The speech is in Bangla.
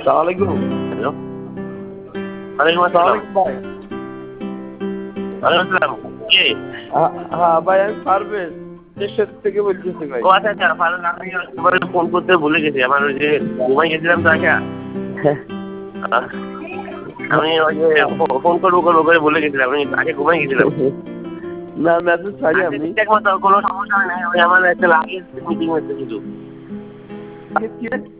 আসসালামু আলাইকুম। হ্যালো, ওয়ালাইকুম আসসালাম। ভাই। ওয়ালাইকুম আসসালাম। কে? হ্যাঁ ভাই, আমি পারভেজ দেশের থেকে বলতেছি ভাই। ও আচ্ছা আচ্ছা, ফারুক, আমি তোমাকে ফোন করতে ভুলে গেছি। আমার ওই যে ঘুমাই গেছিলাম তো আগে। আমি ওই যে ফোন করবো করবো করে ভুলে গেছিলাম, আমি আগে ঘুমাই গেছিলাম। না, মেসেজ ছাড়ি আচ্ছা, আমি। ঠিকঠাক মতো কোনো সমস্যা হয় নাই, ওই আমার একটা লাগেজ মিটিং হচ্ছে শুধু। কি